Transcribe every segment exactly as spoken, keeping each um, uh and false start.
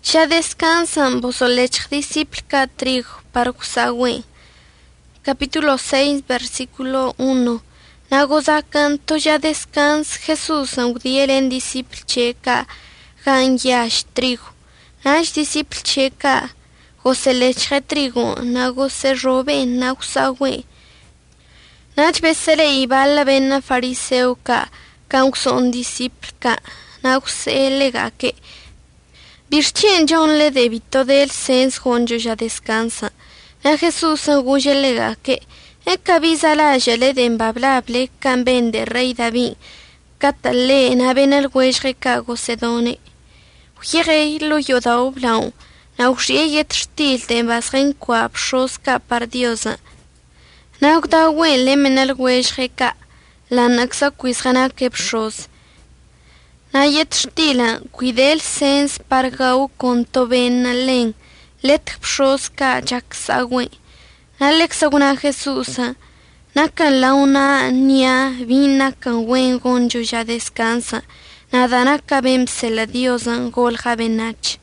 Ya descansan vosotros discíplica trigo para Gusagüe. Capítulo seis, versículo uno. Nagozakan to ya descans Jesús audieren discíplica gan yash trigo. Nash discíplica goselechre trigo nagose robe nagusagüe. Nach besere ibala bena fariseo ka causon discíplica naguselega que Virchen John le debito del sens honjo ya descansa. Na Jesús anguyelega que e cabisa la jale de embablable camben de rey David. Catale na ben el huesre cago sedone. Ujire lo yodao blau. Na ujie yet stil de embasren quab shoska par diosa. Na ugda wele men el huesre ka. La naxa quisrana kepshos. Na yet stila cuidel sens pargau conto ben len let pshos ka jaksagwe. Na lexaguna Jesusa. Na kan launa nia vina kan wen gonjo ya descansa. Na dana kabem se la diosa gol jabenach.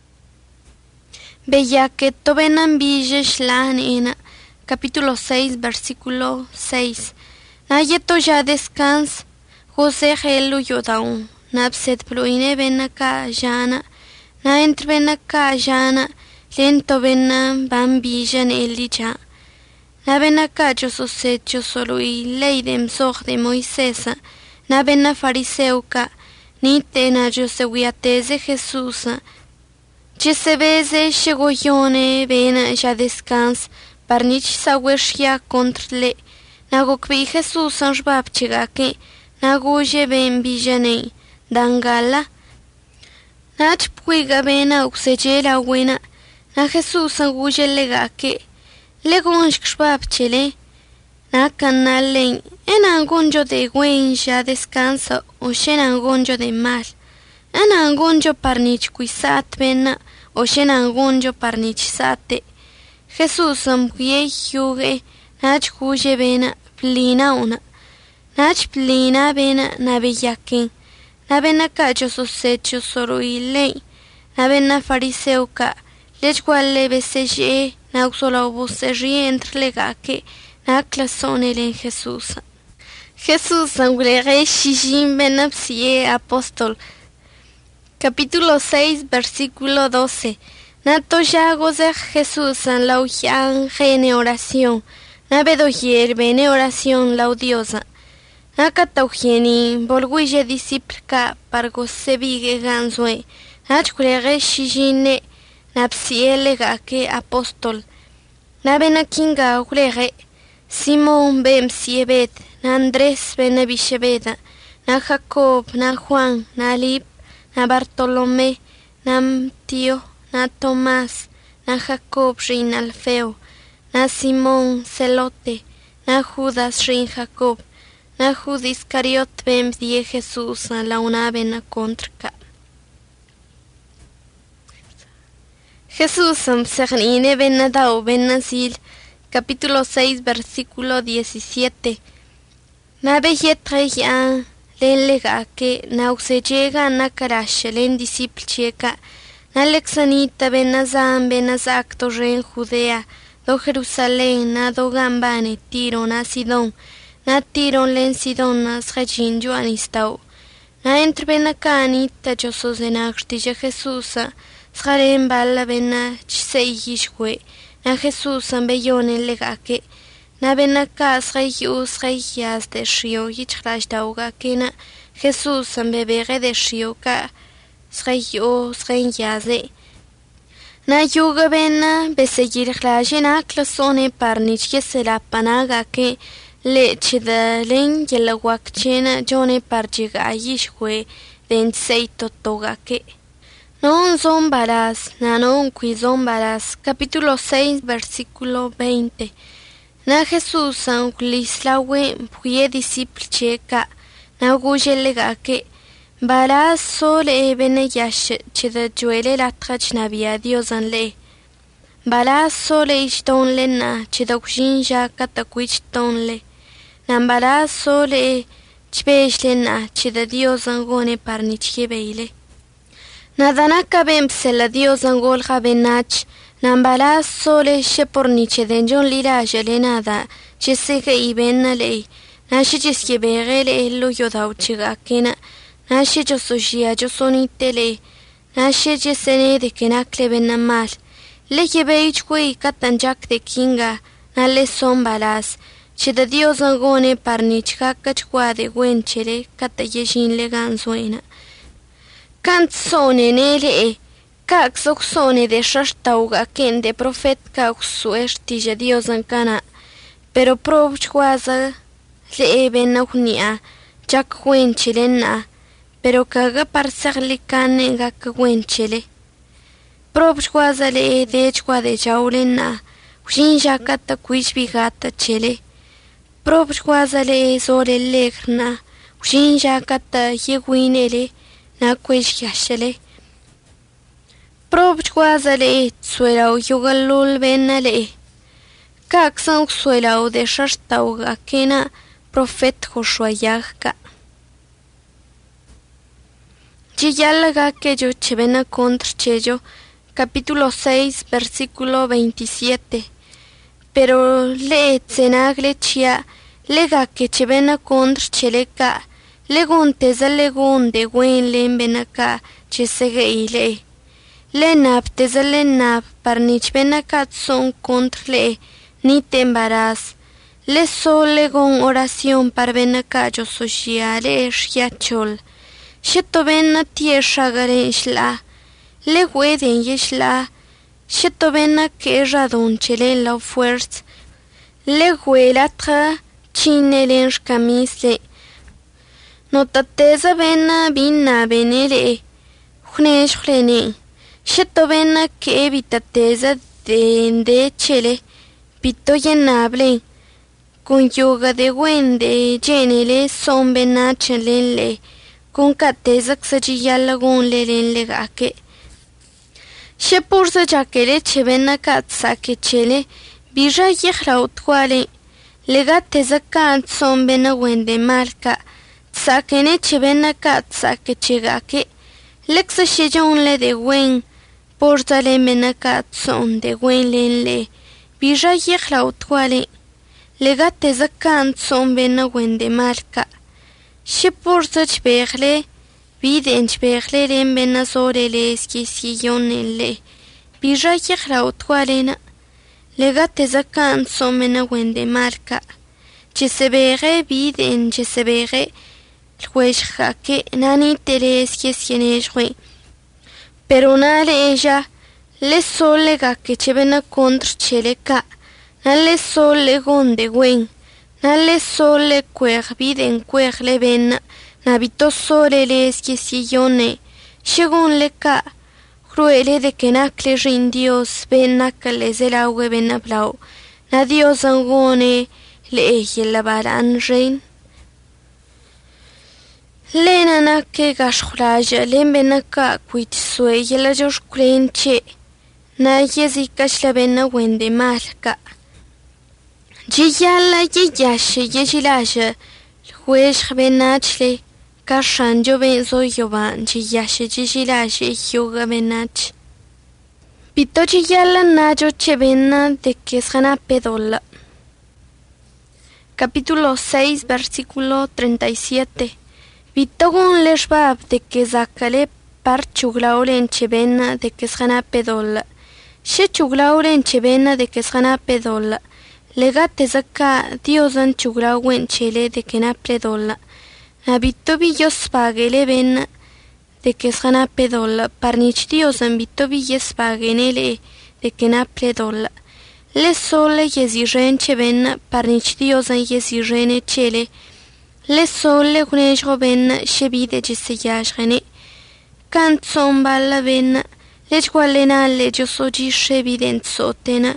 Bella que tobenan billes la ena. Capítulo seis, versículo seis. Na yeto ya descans. José gelu yodaun. Napset pluine benaka jana. Na entre benaka jana. Lento bena bambijan elija. Na benaka yo sosecho solo y leidem soj de Moisesa. Na bena fariseuka. Ni tena yo sewiateze Jesusa. Che se beze shegoyone bena ya descans. Parnich saweshia contrle. Na gokbi Jesús anjbab chegake. Na goje ben bijane. Dangala. Nach puiga bena uxejela buena. Na Jesús anguye legake. Legonsh kshbab chele. Na canalen. En angonjo de guen ya descansa. O shen angonjo de mal. En angonjo parnich quisat bena. O shen angonjo parnich sate. Jesús ambuye yuge. Nach guye bena. Plina una. Nach plina bena na bellaken. Na bena cacho sosecho soro y ley. Na bena fariseuka. Lech guale beseye. Na uxola obose rientre legake. Na clasonel en Jesús. Jesús angulere shijim benapsie apóstol. Capítulo seis, versículo doce. Na toya goze Jesús en la ujan gene oración. Na bedoyer bene oración laudiosa. Na cataugieni volguye disciplica pargo sebige ganzue. Na chkurege shijine na psielega que apóstol. Na benakinga urege Simón ben siebet. Na Andrés ben abishebeda. Na Jacob, na Juan, na Lip, na Bartolomé, na Tío, na Tomás, na Jacob rin Alfeo. Na Simón Celote, na Judas rin Jacob, na Judis Cariot bem die Jesús a la una bena contra. Jesús am sernine bena dao bena sil. Capítulo seis, versículo diecisiete. Na bejetre ya len lega que na uxe llega na karash len disciplica. Na lexanita bena zam bena zacto ren Judea. Do Jerusalén, na do gambane, Tiro, na Sidón, na Tiro len Sidón, na schajin Joanistau. Na entre bena canita, yo sos en agstilla Jesusa, scharen bala bena chiseiishwe, na Jesusa bellone legake, na bena cas reius reias de shio, yichrash dauga que na Jesusa bebere de shio ka, schreio, schrenyaze. Na yuga bena besegir klaje na klasone parnich que se la panaga que leche de len y la guachena jone parjiga yishwe den seito toga que non son baras na non qui son baras. Capítulo seis, versículo veinte. Na Jesús anglislawe puye disciple ka na guye lega que Baras sole bene yash chida juele la trach navia diosan le. Baras sole ishton le na chida kushin ja katakwich ton le. Nam baras sole chbesh le na chida diosan gone parnichke beile. Nadanaka bempsela Dios angol jabenach, nambala sole she porniche den John lira jelenada, chesege ibena lei, nashi jeske begele elo yodau chigakena, nashi jososhia josonitele, nashi jesene de kenakle benamal, leke beichwe katanjak de kinga, nale son balas, che de Dios angone parnich kakachwa de wenchele, katayeshin leganzuena. Canzone nele, kak soksone de shashtauga ken de profet kak suertija Dios ancana, pero probchwaza le eben naunia, jak wenchele na, pero kaga parsagli kane gak wenchele. Probchwaza le de chwa de jaule na, ushin jakata kuishbigata chele. Probchwaza le sole legrna, ushin jakata yeguinele, na kwesh yashele. Probchwazale suelao yugalul benale. Kaksan suelao de shashtau akena profet Joshua yagka. Yiyalaga que yo chevena contra cheyo, capítulo seis, versículo veintisiete. Pero le tsenagle chia, lega que chevena contra cheleka. Legon teza legon de wen len benaka chesege ile. Lenap teza lenap parnich benaka son contra le ni te embaraz. Le sol legon oración par benaka yo soshia le shiachol. Sheto bena tierra garen shla. Le weden yeshla. Sheto bena que radon chelen la fuerza. Le huelatra chinelen shkamisle. Notateza bena bina benere, jnesh jlene, sheto bena que vitateza de chele, pito llenable, con yoga de wende, llenele son bena chelenle, con cateza xachiyalagun leren legake. She pursa jakele chebena katsake chele, bija yehrautwale, legateza kan son bena wende marca. Sakene chebena kat sake chegake, lexa shejon le de wen, portale menakat son de wen len le, bija yechlautwale, legate zakan son bena wen de marca. She porta chbegle, viden chbegle ren bena sore le eskisiyon le, bija yechlautwale na, legate zakan son bena wen de marca. Chesebere viden chesebere, Jueshja que nani teres que sienejwe. Pero nale ella le solega que chevena contra cheleka. Nale sole gonde wen. Nale sole cuer viden cuer le ven. Nabito sole les que sillone. Shegun le ka. Cruele de que nacle rindios ven nacales el agua ven ablau. Na Dios angone le eje la baran rein. Lena na que gashraja lembena ka quit sue yela josh krenche na yezika shlabena wende malka jiyala yiyashe yejilashe juesh benachle kashanjo benzo yoban jiyashe jijilashe yoga benach pito jiyala najo chebena de que esgana pedola. Capítulo seis, versículo treinta y siete. Vitogon leshbab de que zakale par chuglauren chebena de que esgana pedola. She chuglauren chebena de que esgana pedola. Legate zaka diosan chuglauen chele de que na pedola. Habito billos pagele ben de que esgana pedola. Parnich diosan bito billes pagenele de que na pedola. Le sole yeziren chebena parnich diosan yezirene chele. Le sole gunejo ben shebide jiseyashgene. Canzon balla ben lechgualena le josoji shebiden sotena.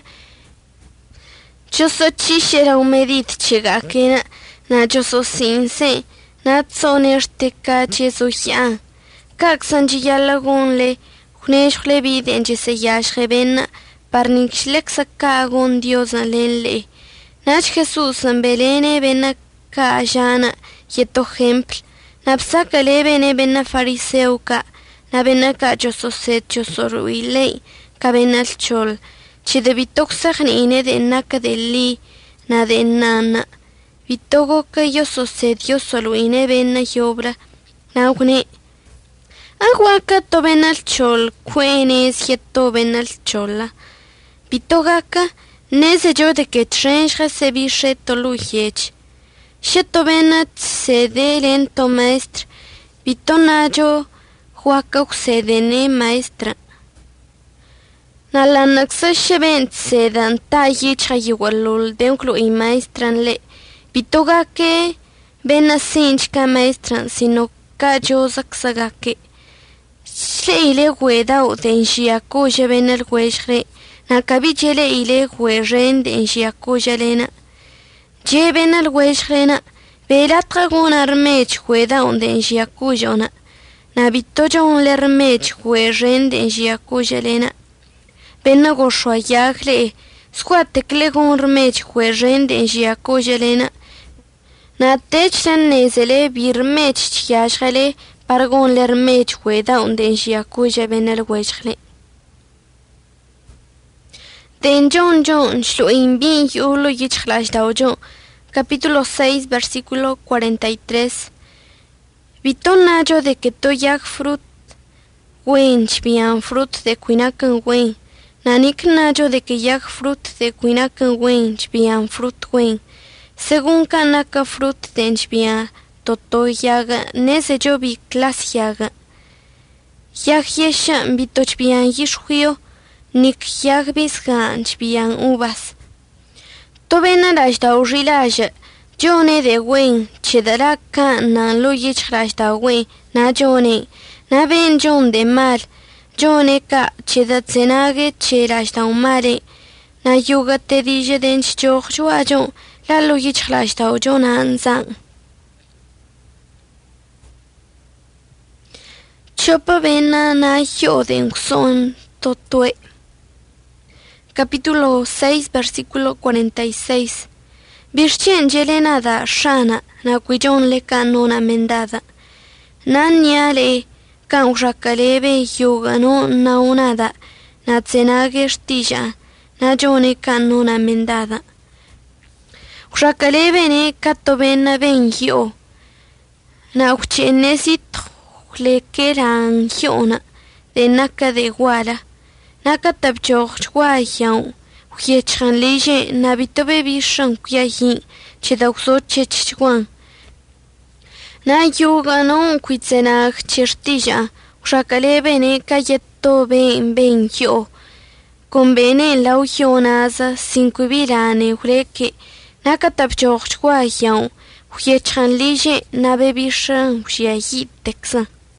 Josochi shera umedit chegakena na jososinse na tsonerste kache zohya. Kak sanjiyalagunle gunejo le biden jiseyashgeben parnixlek sakagon diosan lenle. Nach Jesus en belene bena Kajana, yeto ejemplo, napsaka lebene bena fariseuka, na benaka jososet josoruile kabenal chol che de bitoxag ni ine de naka de li na de nana bitogo que jososet josoruine bena yobra na ukne aguaka to benal chol cuenes yeto benal chola bitogaka nese yo de que trenja se bishe tolu yech sheto benat se de lento maestra bitonayo huaka uxedene maestra na la naxa shevent se dan tayi chayigualul de unclu y maestran le bitogake bena sinchka maestran sino kayo zaksagake Ile hueda o de enxiaco ya ven el huesre, na cabichele ile hueren de enxiaco ya lena. Lleven al huesrena, verá tragon armech hueda on de enxiaco yona. Na vitoya un lermech hueren de enxiaco ya lena. Ven a goshuayagle, squate clegon armech hueren de enxiaco ya lena. Na techlan nezele birmech yashale, Pargon lermech hueda onde enxiacuya ven el huesle. Den John John shlo inbin yulo yichhlash daujo. Capítulo seis, versículo cuarenta y tres. Viton nayo de que to yak fruit wen chbian fruit de quinakan wen. Nanik nayo de que yak fruit de quinakan wen chbian fruit wen. Según kanaka fruit de chbian Toto yaga nese yo bi klas yaga. Yag yesha bitoch bian yishhuyo, nik yag bisganch bian uvas. To bena rash da urilaja, jone de wen, chedaraka na lo yich rash da wen, na jone, na ben jon de mal, jone ka chedatzenage che rash da umare, na yuga te dije dench joch juajon, la lo yich rash da ujon anzang. Chopa bena na yoden son totue. Capítulo seis, versículo cuarenta y seis. Virchen yelena da shana na cuillon le canona mendada. Nanyale kan urakalebe yogano na unada na tsenage stilla na jone canona mendada. Urakalebe ne kato bena ben yo. Na uchenesit le queran hiona de naka de guara naka tabjoch guayao hiechan leye nabito bebi shan kuyahin chedauxo chechchuan na yuga non kuitzenag chertilla ushakale bene kayeto ben ben yo con bene lau hionaza cinco virane ureke naka tabjoch guayao hiechan leye nabebi shan kuyahin texan